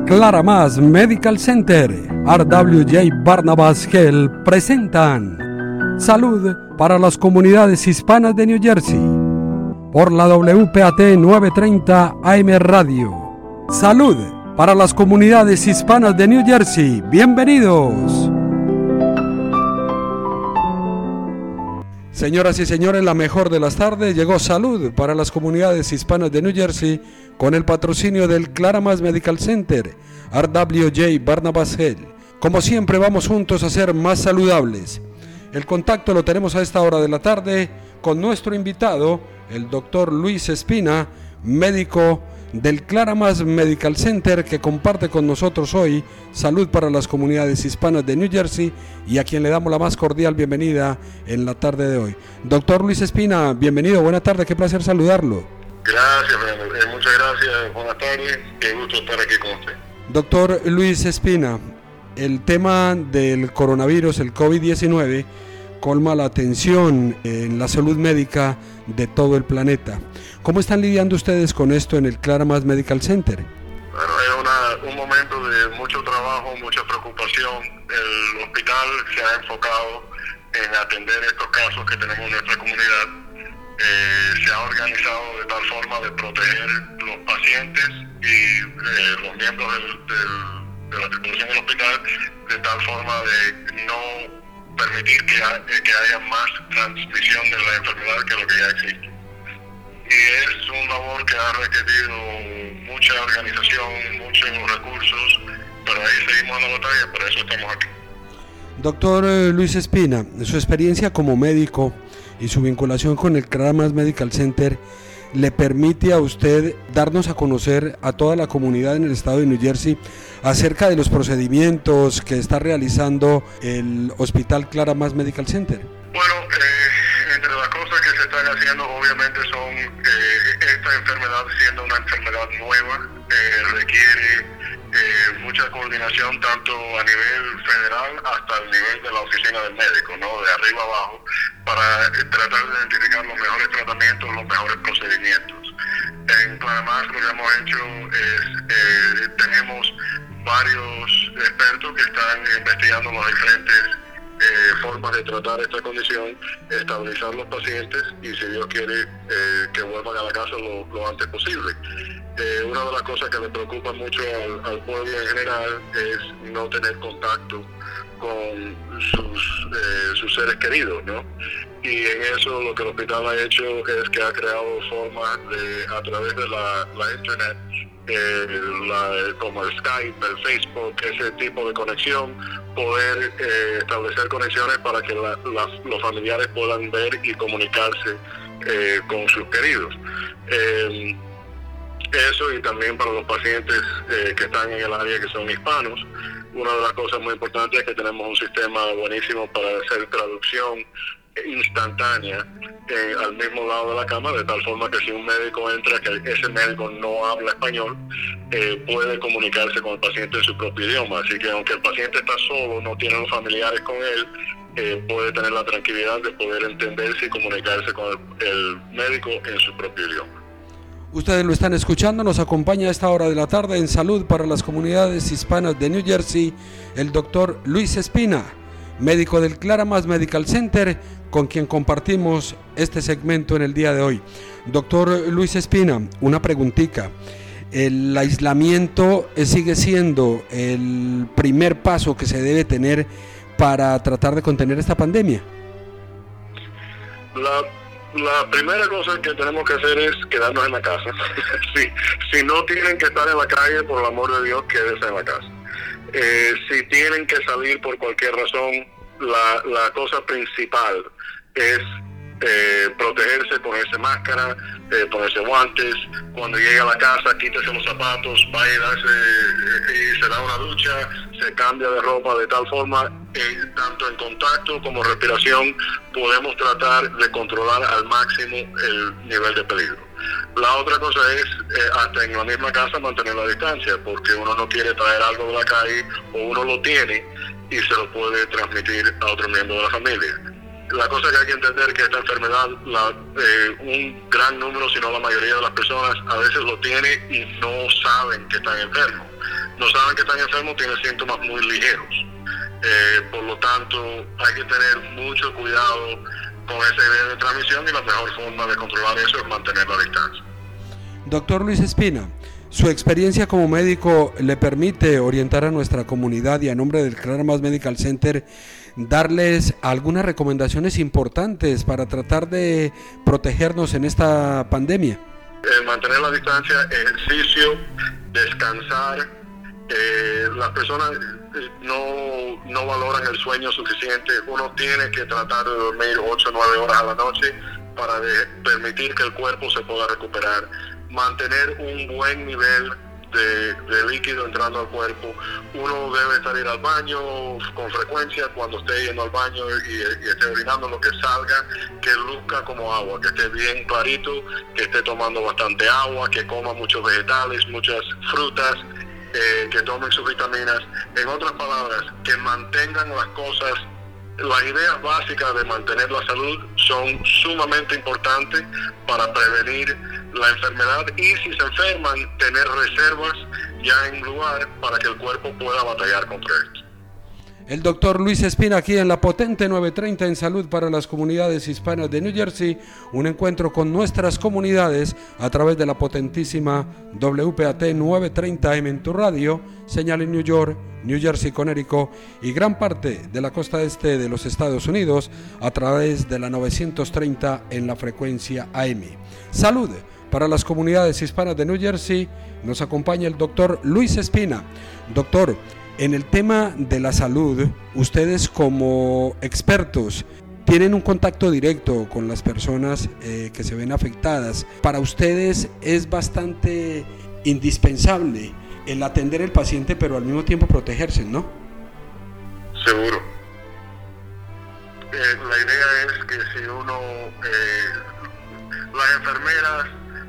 Clara Más Medical Center, RWJ Barnabas Health presentan Salud para las comunidades hispanas de New Jersey por la WPAT 930 AM Radio. Salud para las comunidades hispanas de New Jersey. Bienvenidos. Señoras y señores, la mejor de las tardes. Llegó Salud para las comunidades hispanas de New Jersey con el patrocinio del Clara Más Medical Center, RWJ Barnabas Health. Como siempre, vamos juntos a ser más saludables. El contacto lo tenemos a esta hora de la tarde con nuestro invitado, el doctor Luis Espina, médico del Clara Más Medical Center, que comparte con nosotros hoy Salud para las comunidades hispanas de New Jersey y a quien le damos la más cordial bienvenida en la tarde de hoy. Doctor Luis Espina, bienvenido, buena tarde, qué placer saludarlo. Gracias, muchas gracias, buenas tardes, qué gusto estar aquí con usted. Doctor Luis Espina, el tema del coronavirus, el COVID-19, colma la atención en la salud médica de todo el planeta. ¿Cómo están lidiando ustedes con esto en el Clara Más Medical Center? Bueno, es un momento de mucho trabajo, mucha preocupación. El hospital se ha enfocado en atender estos casos que tenemos en nuestra comunidad. Se ha organizado de tal forma de proteger los pacientes y los miembros de la tripulación del hospital, de tal forma de no permitir que haya más transmisión de la enfermedad que lo que ya existe. Y es un labor que ha requerido mucha organización, muchos recursos, pero ahí seguimos en la batalla, por eso estamos aquí. Doctor Luis Espina, su experiencia como médico y su vinculación con el Clara Más Medical Center le permite a usted darnos a conocer a toda la comunidad en el estado de New Jersey acerca de los procedimientos que está realizando el Hospital Clara Más Medical Center. Bueno, entre las cosas que se están haciendo obviamente son esta enfermedad siendo una enfermedad nueva, requiere mucha coordinación tanto a nivel federal hasta el nivel de la oficina del médico, ¿no? De arriba abajo, para tratar de identificar los mejores tratamientos, los mejores procedimientos. En Panamá lo que hemos hecho es, tenemos varios expertos que están investigando las diferentes formas de tratar esta condición, estabilizar los pacientes y si Dios quiere que vuelvan a la casa lo antes posible. Una de las cosas que le preocupa mucho al pueblo en general es no tener contacto con sus seres queridos, ¿no? Y en eso lo que el hospital ha hecho es que ha creado formas de, a través de la internet, como el Skype, el Facebook, ese tipo de conexión, poder establecer conexiones para que los familiares puedan ver y comunicarse con sus queridos. Eso, y también para los pacientes que están en el área que son hispanos, una de las cosas muy importantes es que tenemos un sistema buenísimo para hacer traducción instantánea al mismo lado de la cama, de tal forma que si un médico entra que ese médico no habla español, puede comunicarse con el paciente en su propio idioma. Así que aunque el paciente está solo, no tiene los familiares con él, puede tener la tranquilidad de poder entenderse y comunicarse con el médico en su propio idioma. Ustedes lo están escuchando, nos acompaña a esta hora de la tarde en Salud para las comunidades hispanas de New Jersey, el doctor Luis Espina, médico del Clara Más Medical Center, con quien compartimos este segmento en el día de hoy. Doctor Luis Espina, una preguntita. ¿El aislamiento sigue siendo el primer paso que se debe tener para tratar de contener esta pandemia? La primera cosa que tenemos que hacer es quedarnos en la casa. Si no tienen que estar en la calle, por el amor de Dios, quédense en la casa. Si tienen que salir por cualquier razón, la cosa principal es protegerse, ponerse máscara, ponerse guantes. Cuando llegue a la casa, quítese los zapatos, vaya y se da una ducha, se cambia de ropa de tal forma, tanto en contacto como respiración, podemos tratar de controlar al máximo el nivel de peligro. La otra cosa es, hasta en la misma casa, mantener la distancia, porque uno no quiere traer algo de la calle, o uno lo tiene y se lo puede transmitir a otro miembro de la familia. La cosa que hay que entender es que esta enfermedad, un gran número, si no la mayoría de las personas, a veces lo tiene y no saben que están enfermos. no saben que están enfermos tienen síntomas muy ligeros. Por lo tanto, hay que tener mucho cuidado con esa idea de transmisión y la mejor forma de controlar eso es mantener la distancia. Doctor Luis Espina, su experiencia como médico le permite orientar a nuestra comunidad y a nombre del Claramas Medical Center darles algunas recomendaciones importantes para tratar de protegernos en esta pandemia. Mantener la distancia, ejercicio, descansar. Las personas no valoran el sueño suficiente. Uno tiene que tratar de dormir 8 o 9 horas a la noche para permitir que el cuerpo se pueda recuperar. Mantener un buen nivel de líquido entrando al cuerpo. Uno debe salir al baño con frecuencia. Cuando esté yendo al baño y esté orinando, lo que salga, que luzca como agua, que esté bien clarito, que esté tomando bastante agua, que coma muchos vegetales, muchas frutas, que tomen sus vitaminas. En otras palabras, que mantengan las cosas. Las ideas básicas de mantener la salud son sumamente importantes para prevenir la enfermedad y si se enferman, tener reservas ya en lugar para que el cuerpo pueda batallar contra esto. El doctor Luis Espina aquí en la potente 930 en Salud para las Comunidades Hispanas de New Jersey, un encuentro con nuestras comunidades a través de la potentísima WPAT 930M en tu radio, señal en New York, New Jersey, Connecticut y gran parte de la costa este de los Estados Unidos a través de la 930 en la frecuencia AM. Salud para las comunidades hispanas de New Jersey, nos acompaña el doctor Luis Espina. Doctor, en el tema de la salud, ustedes como expertos tienen un contacto directo con las personas que se ven afectadas. Para ustedes es bastante indispensable el atender al paciente, pero al mismo tiempo protegerse, ¿no? Seguro. La idea es que si uno, las enfermeras,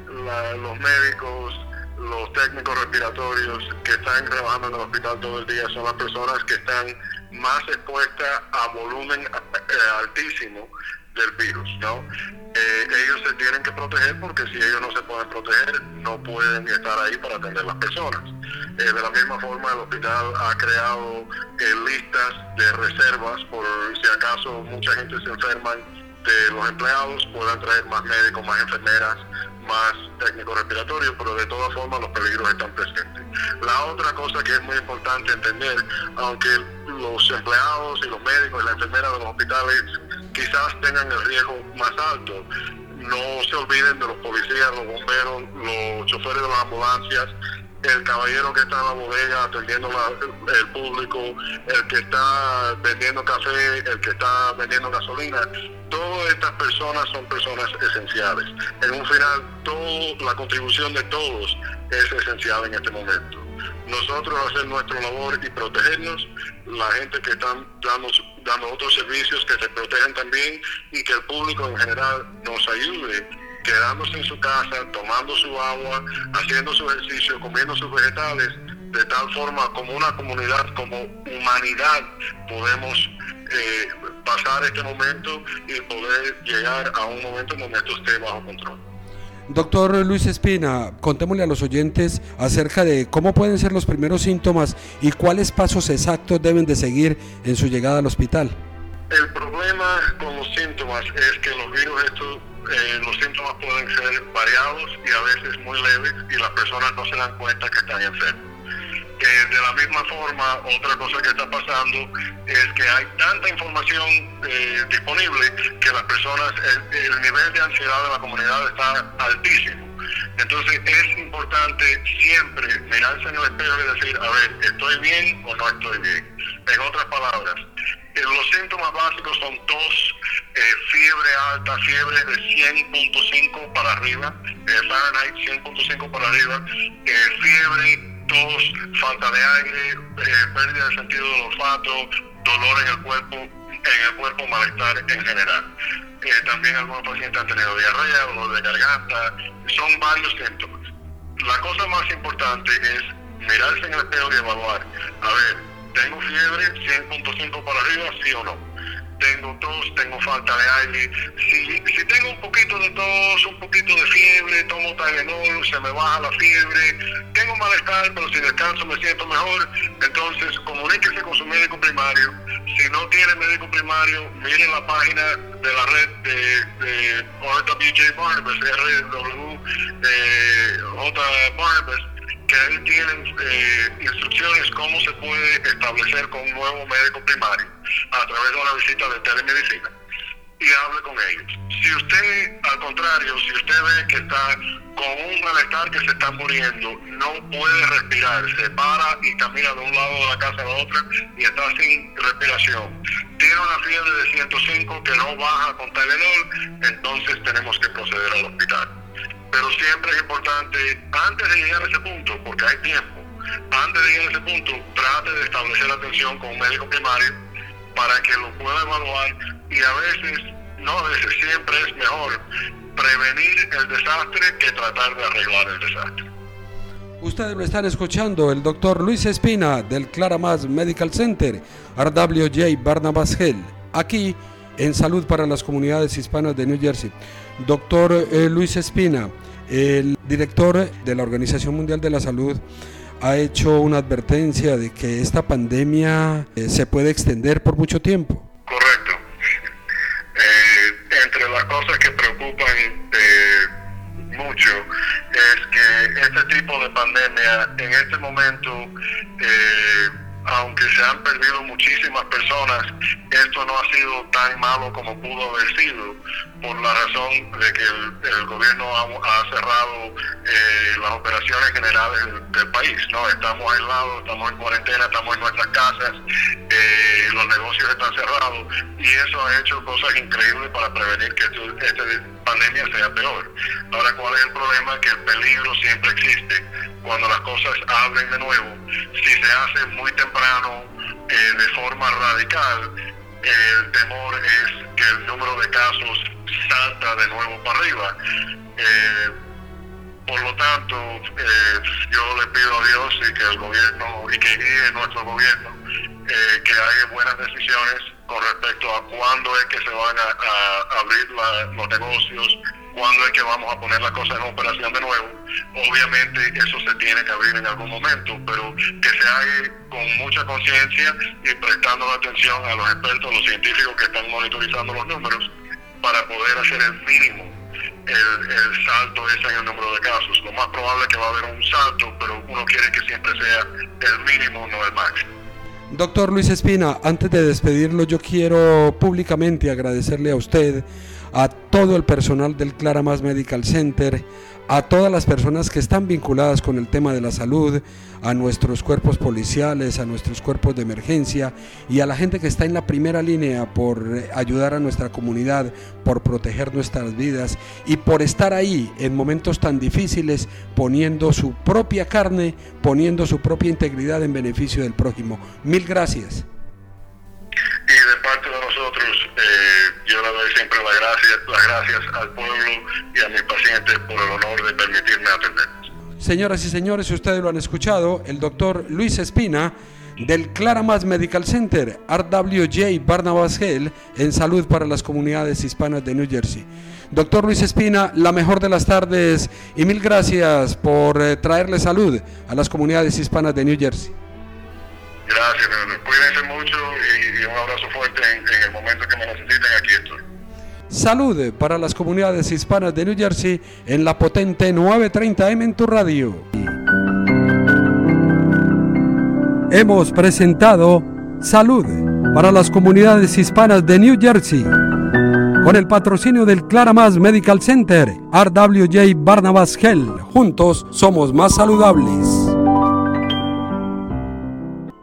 los médicos, los técnicos respiratorios que están trabajando en el hospital todo el día son las personas que están más expuestas a volumen altísimo del virus, ¿no? Ellos se tienen que proteger porque si ellos no se pueden proteger, no pueden estar ahí para atender a las personas. De la misma forma, el hospital ha creado listas de reservas por si acaso mucha gente se enferma de los empleados, puedan traer más médicos, más enfermeras, más técnicos respiratorios, pero de todas formas los peligros están presentes. La otra cosa que es muy importante entender, aunque los empleados y los médicos y las enfermeras de los hospitales quizás tengan el riesgo más alto, no se olviden de los policías, los bomberos, los choferes de las ambulancias, el caballero que está en la bodega atendiendo el público, el que está vendiendo café, el que está vendiendo gasolina. Todas estas personas son personas esenciales. En un final, la contribución de todos es esencial en este momento. Nosotros hacer nuestra labor y protegernos, la gente que están dando otros servicios que se protegen también y que el público en general nos ayude quedándose en su casa, tomando su agua, haciendo su ejercicio, comiendo sus vegetales, de tal forma como una comunidad, como humanidad, podemos pasar este momento y poder llegar a un momento en donde esto esté bajo control. Doctor Luis Espina, contémosle a los oyentes acerca de cómo pueden ser los primeros síntomas y cuáles pasos exactos deben de seguir en su llegada al hospital. El problema con los síntomas es que los virus los síntomas pueden ser variados y a veces muy leves y las personas no se dan cuenta que están enfermos. De la misma forma, otra cosa que está pasando es que hay tanta información disponible que las personas, el nivel de ansiedad de la comunidad está altísimo. Entonces es importante siempre mirarse en el espejo y decir, a ver, ¿estoy bien o no estoy bien? En otras palabras, los síntomas básicos son tos, fiebre alta, fiebre de 100.5 para arriba, Fahrenheit 100.5 para arriba, fiebre, tos, falta de aire, pérdida de sentido del olfato, dolor en el cuerpo, malestar en general. También algunos pacientes han tenido diarrea, dolor de garganta, son varios síntomas. La cosa más importante es mirarse en el espejo y evaluar, a ver, ¿tengo fiebre 100.5 para arriba, sí o no? tengo tos, tengo falta de aire. Si tengo un poquito de tos, un poquito de fiebre, tomo Tylenol, se me baja la fiebre, tengo malestar, pero si descanso me siento mejor, entonces comuníquese con su médico primario. Si no tiene médico primario, miren la página de la red de RWJ Barnabas, J. Barnabas, que ahí tienen instrucciones cómo se puede establecer con un nuevo médico primario a través de una visita de telemedicina, y hable con ellos. Si usted, al contrario, si usted ve que está con un malestar, que se está muriendo, no puede respirar, se para y camina de un lado de la casa a la otra y está sin respiración, tiene una fiebre de 105 que no baja con Tylenol, entonces tenemos que proceder al hospital. Pero siempre es importante, antes de llegar a ese punto, porque hay tiempo, antes de llegar a ese punto, trate de establecer atención con un médico primario para que lo pueda evaluar, y a veces, siempre es mejor prevenir el desastre que tratar de arreglar el desastre. Ustedes lo están escuchando, el doctor Luis Espina del Claramas Medical Center, RWJ Barnabas Health, aquí en Salud para las Comunidades Hispanas de New Jersey. Doctor Luis Espina, el director de la Organización Mundial de la Salud, ha hecho una advertencia de que esta pandemia se puede extender por mucho tiempo. Correcto. Entre las cosas que preocupan mucho es que este tipo de pandemia en este momento, aunque se han perdido muchísimas personas, esto no ha sido tan malo como pudo haber sido, por la razón de que el gobierno ha cerrado las operaciones generales del país, ¿no? Estamos aislados, estamos en cuarentena, estamos en nuestras casas, los negocios están cerrados, y eso ha hecho cosas increíbles para prevenir que esta pandemia sea peor. Ahora, ¿cuál es el problema? Que el peligro siempre existe. Cuando las cosas abren de nuevo, si se hace muy temprano, de forma radical, el temor es que el número de casos salta de nuevo para arriba. Por lo tanto, yo le pido a Dios y que el gobierno, y que guíe nuestro gobierno, que haya buenas decisiones con respecto a cuándo es que se van a abrir los negocios, cuándo es que vamos a poner las cosas en operación de nuevo. Obviamente eso se tiene que abrir en algún momento, pero que se haga con mucha conciencia y prestando atención a los expertos, los científicos que están monitorizando los números, para poder hacer el mínimo, el salto ese en el número de casos. Lo más probable es que va a haber un salto, pero uno quiere que siempre sea el mínimo, no el máximo. Doctor Luis Espina, antes de despedirlo, yo quiero públicamente agradecerle a usted, a todo el personal del Claramas Medical Center, a todas las personas que están vinculadas con el tema de la salud, a nuestros cuerpos policiales, a nuestros cuerpos de emergencia y a la gente que está en la primera línea por ayudar a nuestra comunidad, por proteger nuestras vidas y por estar ahí en momentos tan difíciles, poniendo su propia carne, poniendo su propia integridad en beneficio del prójimo. Mil gracias. Y de parte de nosotros, yo le doy siempre las gracias al pueblo y a mis pacientes por el honor de permitirme atenderlos. Señoras y señores, ustedes lo han escuchado, el doctor Luis Espina del Claramas Medical Center, RWJ Barnabas Health, en salud para las comunidades hispanas de New Jersey. Doctor Luis Espina, la mejor de las tardes y mil gracias por traerle salud a las comunidades hispanas de New Jersey. Gracias, cuídense mucho y un abrazo fuerte en el momento que me necesiten, aquí estoy. Salud para las comunidades hispanas de New Jersey en la potente 930M en tu radio. Hemos presentado Salud para las comunidades hispanas de New Jersey con el patrocinio del Claramas Medical Center, RWJ Barnabas Health. Juntos somos más saludables.